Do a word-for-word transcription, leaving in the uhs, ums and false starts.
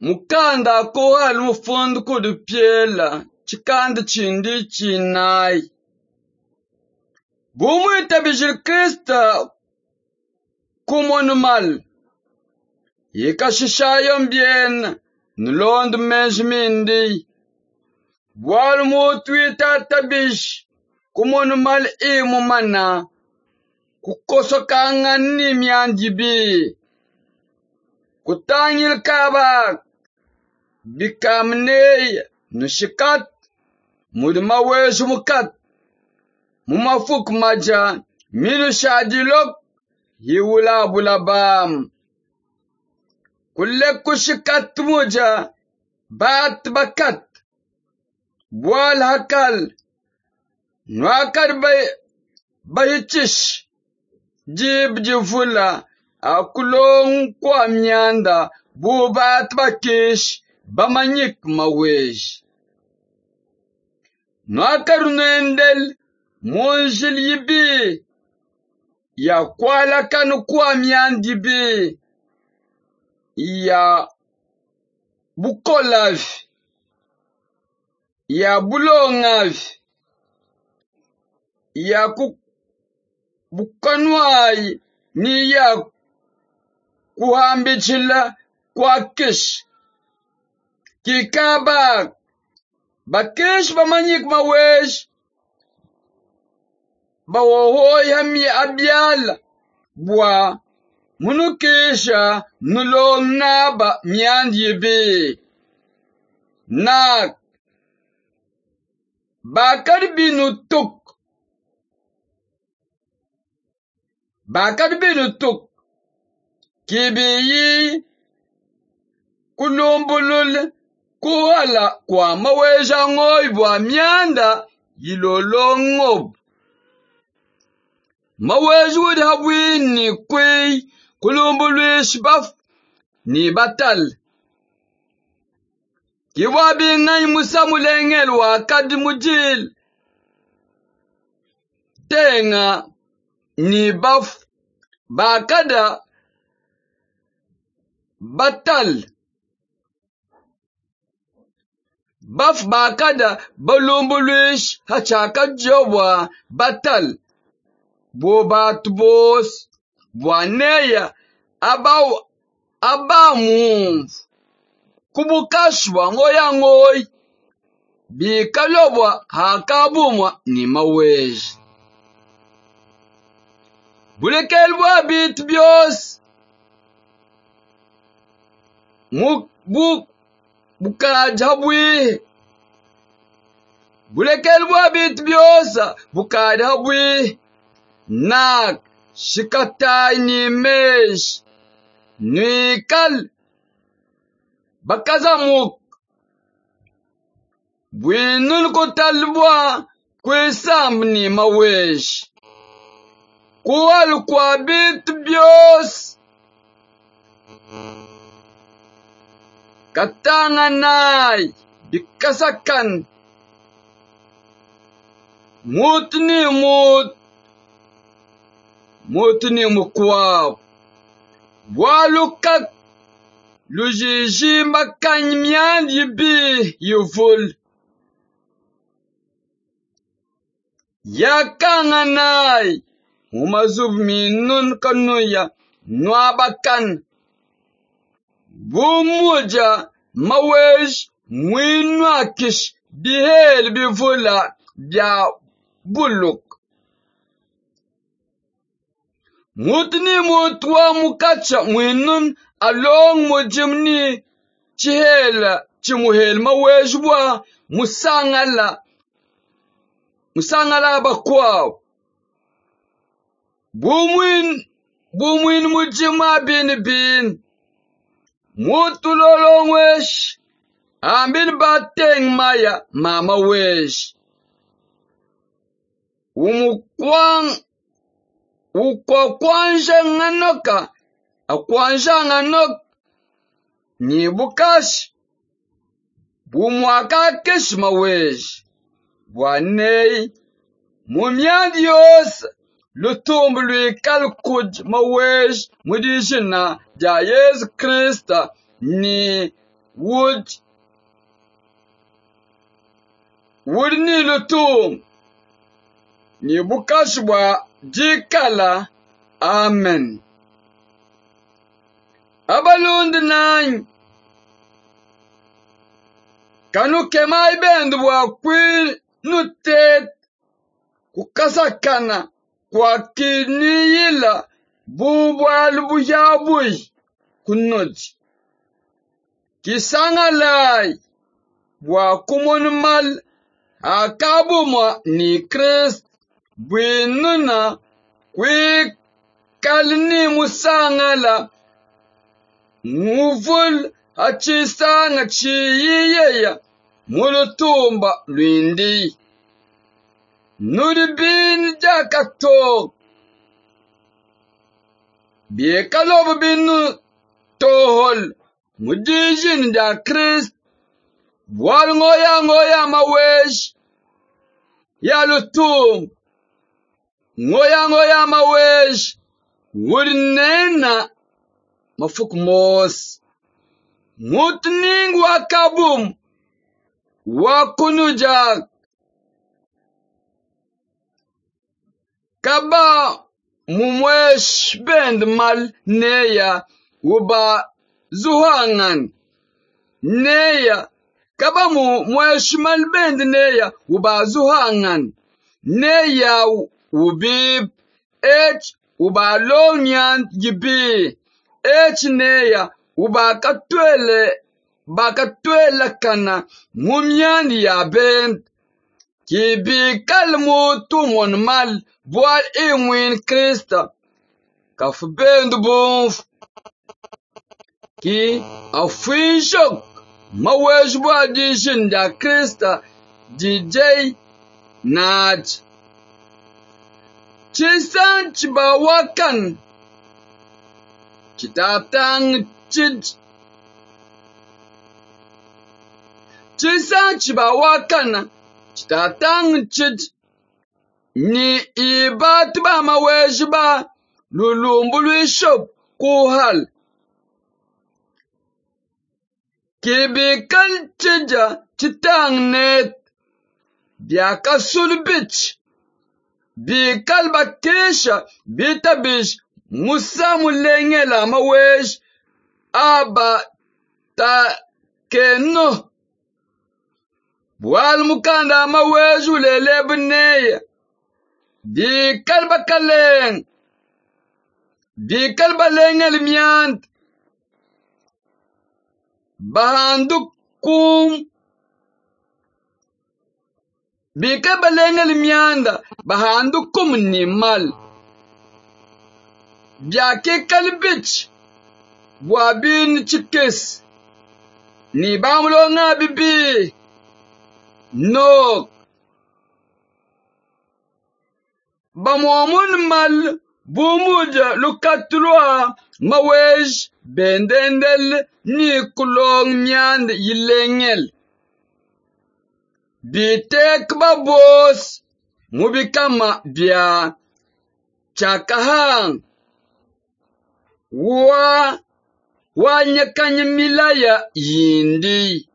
Mukanda kohal mufundu kudu piela, chikanda chindi chinai. Bumu itabijil Krista kumonumal. Yika shishayon bien, nulond menjmindi. Wal mutwita tabish, kumonumal imu mana. Kukosokanga ni mianjibi. Kutangil kabak. Bikamnei nushikat. Mudma weju mukat. Mumafuk maja. Minu shadilok. Hiwula bulabam. Kulek kushikat muja. Bat bakat. Bual hakal. Nwakar bay. Bahichish. Jib jifula. Akulong kwa myanda. Bubat bakish. Bamanyik mawej. Nwakar nuendel. Monjil yibi. Ya kwala kanu kwa myandi bi. Ya bukolav. Ya bulongav. Ya ku bukanwai ni ya kuhambichila kwa kish. Kikabak. Bakish bamanyik mawej. Bawohoy hami abyal. Bwa. Munukisha nulong naba miandibi. Nak. Bakar binutuk. Bakar binutuk. Kibiyi. Kulumbulul. Kuhala kwa maweja ngoy bwa mianda. Yilolongob. Mawej would have win ni kwe. Kulumbuluish baf. Ni batal. Kiwabi ngay musa mulengel wa kadimujil. Tenga. Ni baf. Bakada. Batal. Baf bakada. Balumbuluish. Hachaka jowa. Batal. Bobat bos. Bwaneya. Abaw. Abamu. Kubukashwa ngoya ngoy. Bikalobwa hakabumwa ni mawej. Bulekelbwa bit bios. Muk buk. Bukadhabwi. Bulekelbwa bit biosa. Bukadhabwi. Nak. Shikatay ni mesh. Nikal. Bakazamuk. Bwinul ko talbwa. Kwe samni mawesh. Kuwal kwa bit bios. Katanganay. Bikasakan. Mutni mut. Mutni mukwab. Walukat. Lujiji makany miand yibi yuvul. Yakanganay. Umazub minun kanuya. Nwabakan. Bumuja mawej mwinwakish bihel bivula bya buluk. Mutni mutwa mukacha mwinun along mujimni chihela chimuhel mawejwa musangala musangala bakwaw. Bumwin bumwin mujima bin bin. Mutulolong wesh. Ambin bateng maya mama wesh. Umukwang ukwakwanja nganoka. Akwanja nganok. Ni bukash. Bumwaka kesh mawesh. Bwanei. Mumyandios. Lutumbu lui kalkuj mawesh. Mudishina. Ja Yesu Krista. Ni would would ni lutum ni bukashwa jikala. Amen. Abalund nine kanu kemai bendu wa kwi nutet kukasakana kwa kiniyila bubwal buyabui kunuji kisangalai wa kumonmal akabuma ni Christ bwinuna kwi kalni musangala muvul achisanga chiyiyeya mulutumba lwindi nuribin jakato biekalobu binu tohol mujijin da Christ wal ngoya ngoya mawesh ya lutum ngoya ngoya mawesh wurinena mafukmos mutning wakabum wakunuja kaba mumwesh bend mal neya uba zuhangan neya kaba mumwesh mal bend neya uba zuhangan neya ubib h uba lonyan gibi h neya uba katwele bakatwele kana mumyani ya bend kibi kalmu tumon mal boal inwin Krista kafbendu bonf ki afishok mawesh boal dishin da Krista D J Naj chisan chibawakan chitatang chid chisan chibawakan chitatang chid ni ibat ba mawesh ba lulumbulu shop kuhal kibikal chija chitang net biaka sulbich bikal bakesha bitabish musa mulengela mawesh aba ta keno wal mukanda mawesh ulele bneya bikal bakaleng bikal balengel miant bahanduk kum bikal balengel mianda bahanduk kum nimal biake kalbich wabin chikes ni bamulo nga bibi no bamomun mal bumuja lukatlwa mawesh bendendel ni kulong miand yilengel bitek babos mubikama bia chakahang wa wa nyakanya milaya yindi